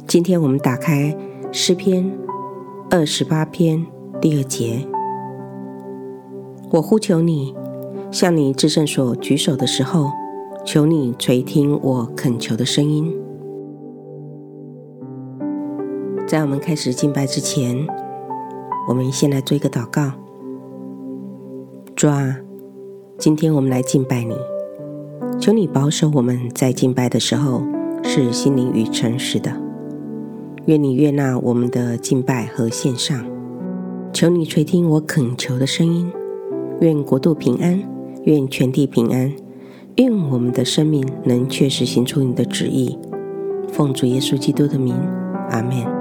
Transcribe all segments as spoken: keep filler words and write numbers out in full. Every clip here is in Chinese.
今天我们打开诗篇二十八篇第二节，我呼求你，向你至圣所举手的时候，求你垂听我恳求的声音。在我们开始敬拜之前，我们先来做一个祷告。主啊，今天我们来敬拜你，求你保守我们在敬拜的时候是心灵与诚实的，愿你悦纳我们的敬拜和献上，求你垂听我恳求的声音，愿国度平安，愿全地平安，愿我们的生命能确实行出你的旨意，奉主耶稣基督的名，阿们。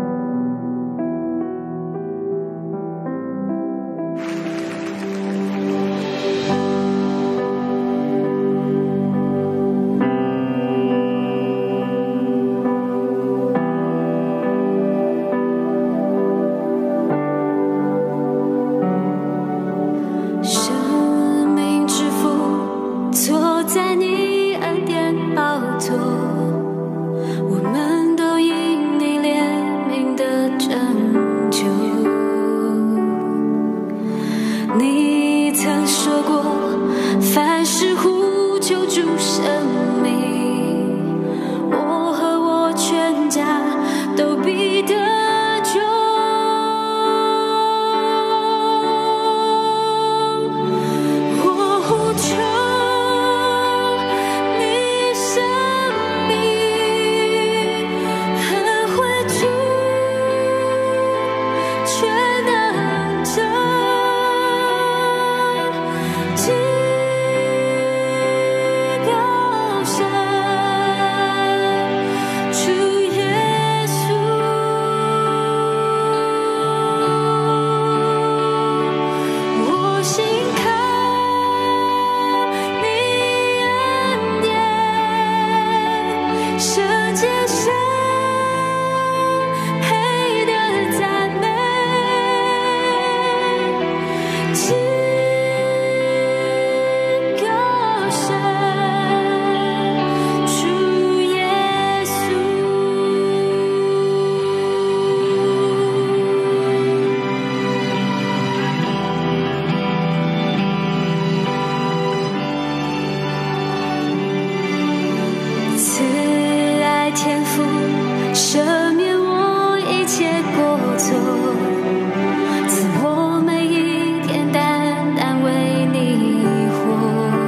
你曾说过，凡事呼求主生命，我和我全家都必得救。我呼求你生命，恩惠主全能者。赦免我一切过错，赐我每一天单单为你活。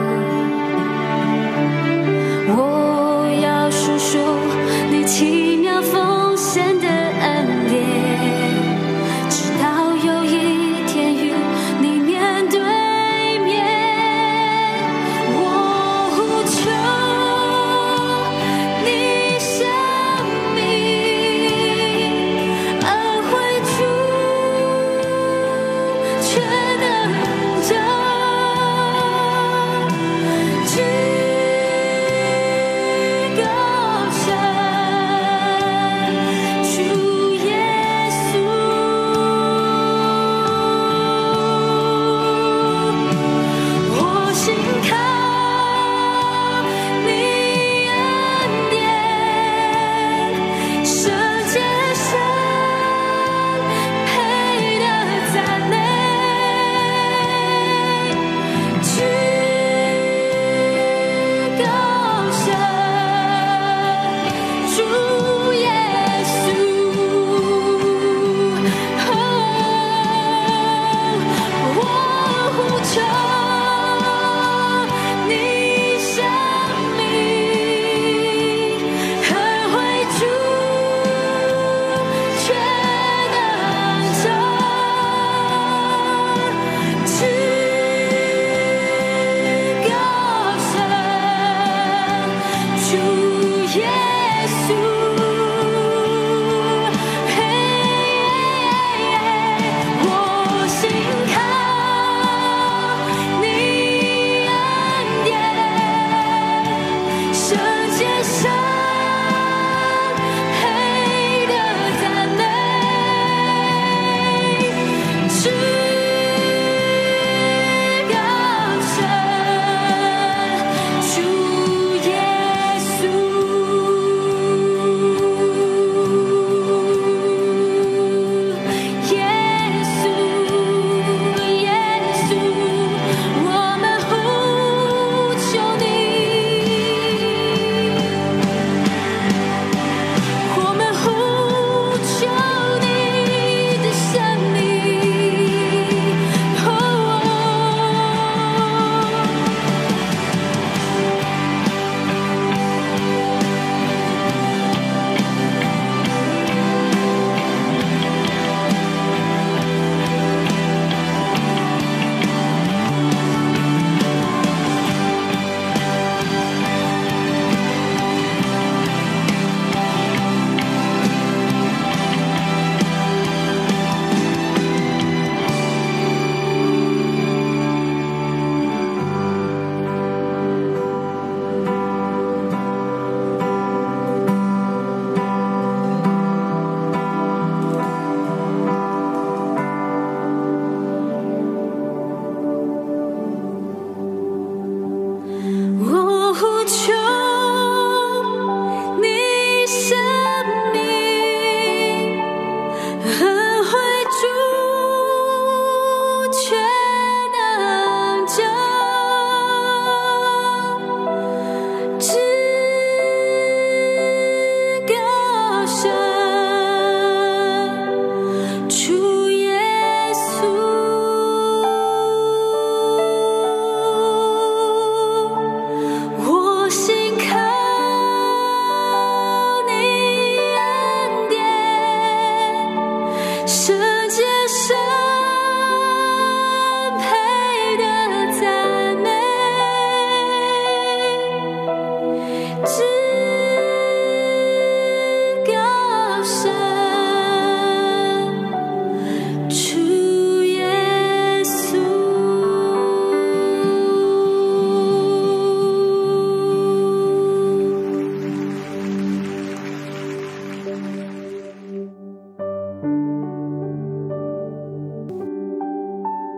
我要述说你奇妙丰盛的恩典，直到有一天与你面对面。我呼求你生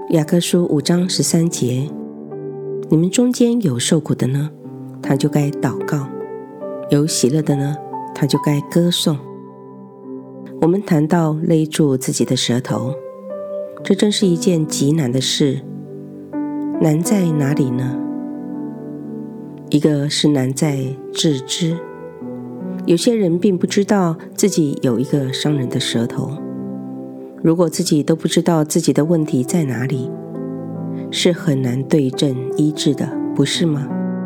雅各书五章十三节，你们中间有受苦的呢，他就该祷告；有喜乐的呢，他就该歌颂。我们谈到勒住自己的舌头，这真是一件极难的事。难在哪里呢？一个是难在自知，有些人并不知道自己有一个伤人的舌头。如果自己都不知道自己的问题在哪里，是很难对症医治的，不是吗？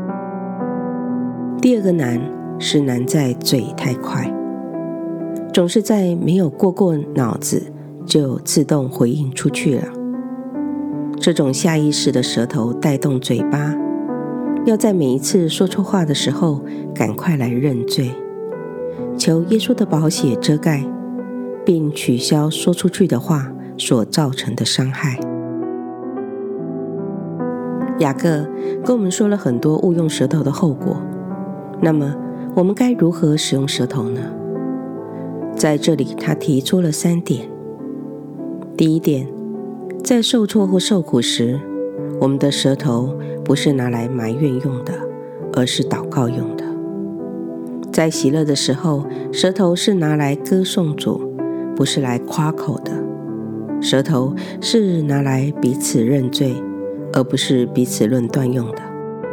第二个难是难在嘴太快，总是在没有过过脑子就自动回应出去了。这种下意识的舌头带动嘴巴，要在每一次说错话的时候赶快来认罪，求耶稣的宝血遮盖，并取消说出去的话所造成的伤害。雅各跟我们说了很多误用舌头的后果，那么我们该如何使用舌头呢？在这里他提出了三点。第一点，在受挫或受苦时，我们的舌头不是拿来埋怨用的，而是祷告用的。在喜乐的时候，舌头是拿来歌颂主，不是来夸口的。舌头是拿来彼此认罪，而不是彼此论断用的。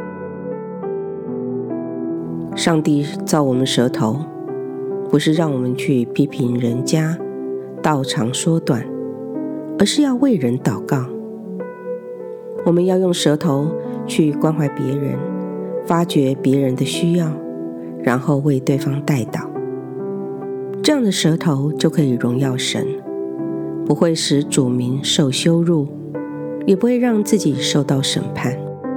上帝造我们舌头，不是让我们去批评人家，道长说短，而是要为人祷告。我们要用舌头去关怀别人，发掘别人的需要，然后为对方代祷。这样的舌头就可以荣耀神，不会使主名受羞辱，也不会让自己受到审判。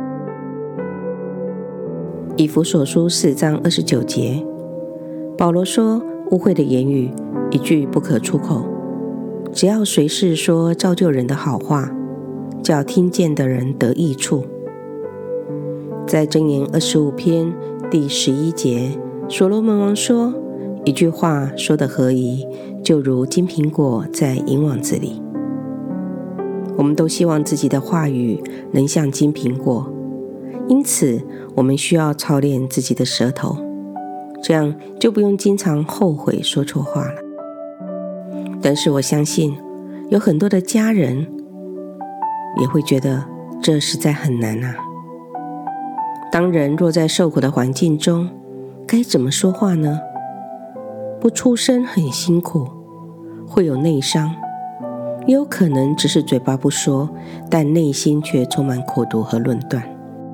以弗所书四章二十九节，保罗说，污秽的言语一句不可出口，只要随时说造就人的好话，叫听见的人得益处。在箴言二十五篇第十一节，所罗门王说，一句话说得合宜，就如金苹果在银网子里。我们都希望自己的话语能像金苹果，因此我们需要操练自己的舌头，这样就不用经常后悔说错话了。但是我相信有很多的家人也会觉得这实在很难啊。当人若在受苦的环境中，该怎么说话呢？不出声很辛苦，会有内伤，也有可能只是嘴巴不说，但内心却充满苦毒和论断。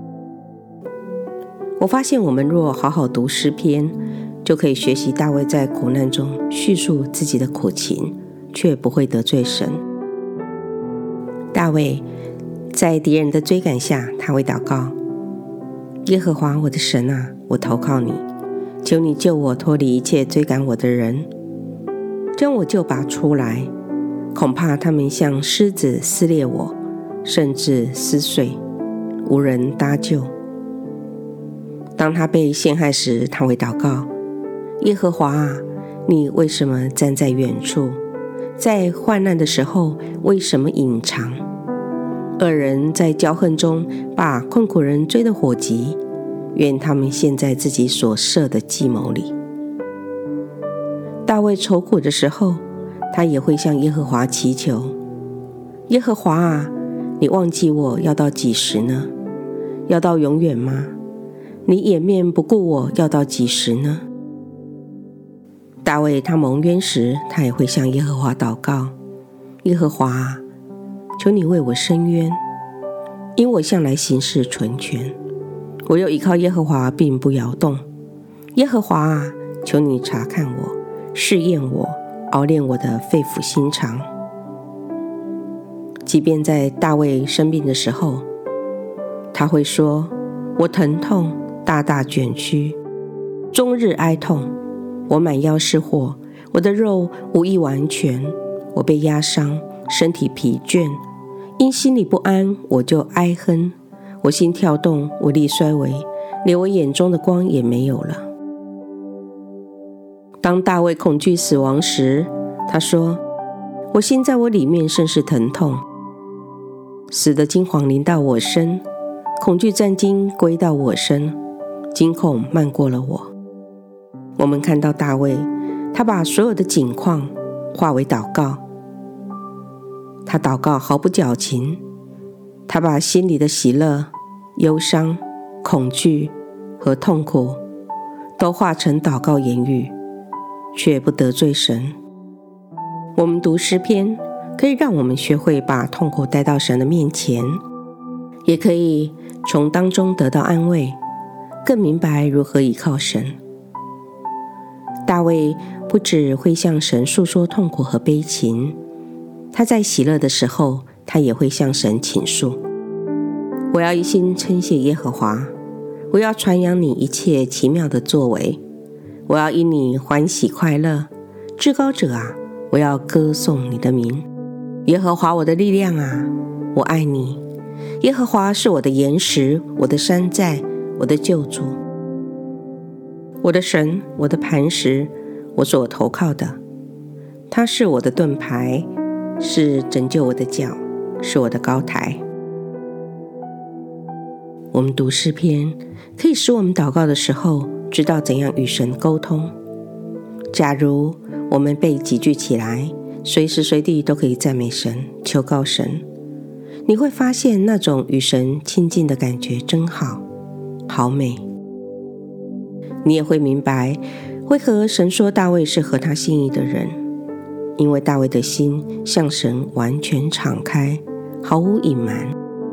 我发现我们若好好读诗篇，就可以学习大卫在苦难中叙述自己的苦情，却不会得罪神。大卫在敌人的追赶下，他会祷告，耶和华我的神啊，我投靠你，求你救我脱离一切追赶我的人，将我救拔出来，恐怕他们像狮子撕裂我，甚至撕碎，无人搭救。当他被陷害时，他会祷告，耶和华啊，你为什么站在远处？在患难的时候，为什么隐藏？恶人在骄横中把困苦人追得火急，愿他们陷在自己所设的计谋里。大卫愁苦的时候，他也会向耶和华祈求，耶和华啊，你忘记我要到几时呢？要到永远吗？你掩面不顾我要到几时呢？大卫他蒙冤时，他也会向耶和华祷告，耶和华啊，求你为我伸冤，因我向来行事纯全，我又依靠耶和华并不摇动。耶和华啊，求你察看我，试验我，熬炼我的肺腑心肠。即便在大卫生病的时候，他会说，我疼痛大大卷曲，终日哀痛，我满腰是火，我的肉无一完全，我被压伤，身体疲倦，因心里不安，我就哀哼，我心跳动，我力衰微，连我眼中的光也没有了。当大卫恐惧死亡时，他说，我心在我里面甚是疼痛， 死的惊惶临到我身，恐惧战惊归到我身，惊恐漫过了我。我们看到大卫，他把所有的景况化为祷告，他祷告毫不矫情，他把心里的喜乐、忧伤、恐惧和痛苦都化成祷告言语，却不得罪神。我们读诗篇，可以让我们学会把痛苦带到神的面前，也可以从当中得到安慰，更明白如何依靠神。大卫不只会向神诉说痛苦和悲情，他在喜乐的时候，他也会向神倾诉。我要一心称谢耶和华，我要传扬你一切奇妙的作为，我要因你欢喜快乐。至高者啊，我要歌颂你的名。耶和华我的力量啊，我爱你。耶和华是我的岩石，我的山寨，我的救主，我的神，我的磐石，我所投靠的。他是我的盾牌，是拯救我的脚，是我的高台。我们读诗篇，可以使我们祷告的时候知道怎样与神沟通。假如我们被集聚起来，随时随地都可以赞美神，求告神，你会发现那种与神亲近的感觉真好，好美。你也会明白为何神说大卫是合他心意的人，因为大卫的心向神完全敞开，毫无隐瞒。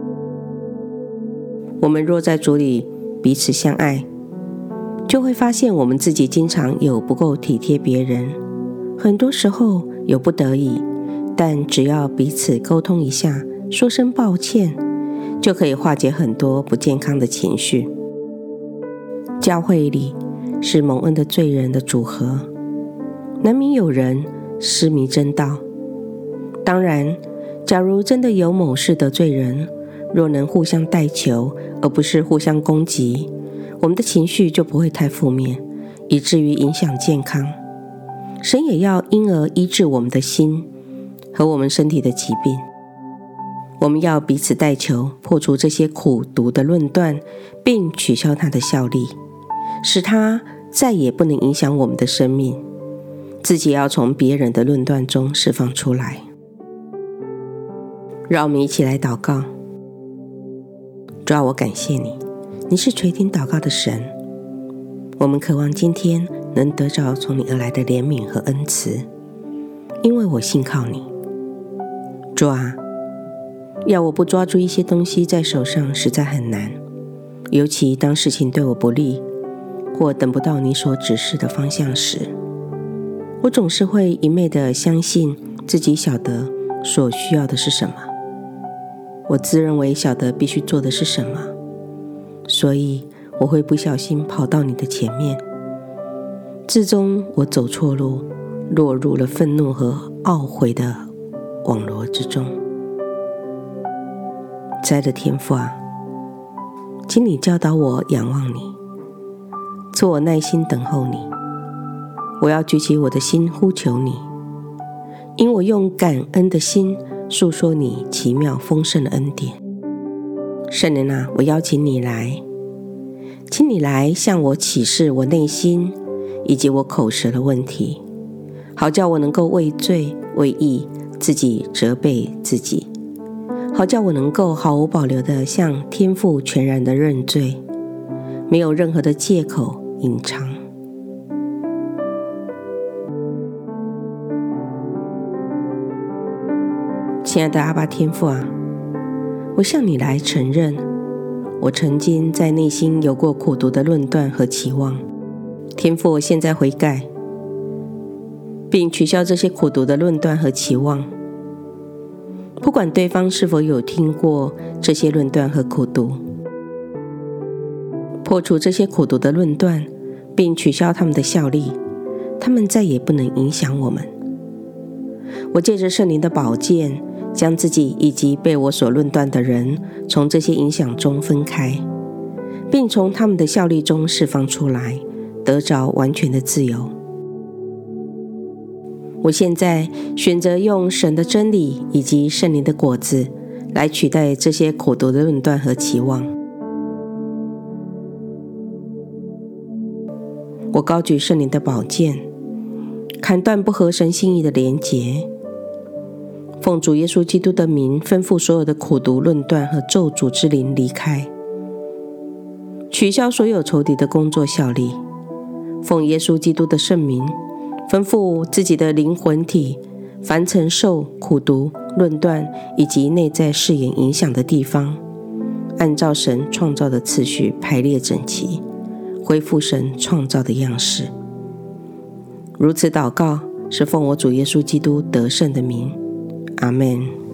我们若在主里彼此相爱，就会发现我们自己经常有不够体贴别人，很多时候有不得已，但只要彼此沟通一下，说声抱歉，就可以化解很多不健康的情绪。教会里是蒙恩的罪人的组合，难免有人失迷真道。当然，假如真的有某事得罪人，若能互相代求，而不是互相攻击，我们的情绪就不会太负面，以至于影响健康。神也要因而医治我们的心和我们身体的疾病。我们要彼此代求，破除这些苦毒的论断，并取消它的效力，使它再也不能影响我们的生命。自己要从别人的论断中释放出来。让我们一起来祷告。主啊，我感谢你，你是垂听祷告的神。我们渴望今天能得着从你而来的怜悯和恩慈，因为我信靠你。主啊，要我不抓住一些东西在手上实在很难，尤其当事情对我不利，或等不到你所指示的方向时，我总是会一昧地相信自己晓得所需要的是什么，我自认为晓得必须做的是什么，所以我会不小心跑到你的前面，至终我走错路，落入了愤怒和懊悔的网罗之中。亲爱的天父啊，请你教导我仰望你，赐我耐心等候你。我要举起我的心呼求你，因我用感恩的心诉说你奇妙丰盛的恩典。圣灵啊，我邀请你来，请你来向我启示我内心以及我口舌的问题，好叫我能够为罪为义自己责备自己，好叫我能够毫无保留地向天父全然的认罪，没有任何的借口隐藏。亲爱的阿爸天父啊，我向你来承认，我曾经在内心有过苦毒的论断和期望。天父，我现在悔改，并取消这些苦毒的论断和期望。不管对方是否有听过这些论断和苦毒，破除这些苦毒的论断，并取消他们的效力，他们再也不能影响我们。我借着圣灵的宝剑，将自己以及被我所论断的人从这些影响中分开，并从他们的效力中释放出来，得着完全的自由。我现在选择用神的真理以及圣灵的果子来取代这些苦毒的论断和期望。我高举圣灵的宝剑，砍断不合神心意的连结，奉主耶稣基督的名，吩咐所有的苦毒论断和咒诅之灵离开，取消所有仇敌的工作效力。奉耶稣基督的圣名，吩咐自己的灵魂体，凡曾受苦毒论断以及内在誓言影响的地方，按照神创造的次序排列整齐，恢复神创造的样式。如此祷告，是奉我主耶稣基督得胜的名。阿们。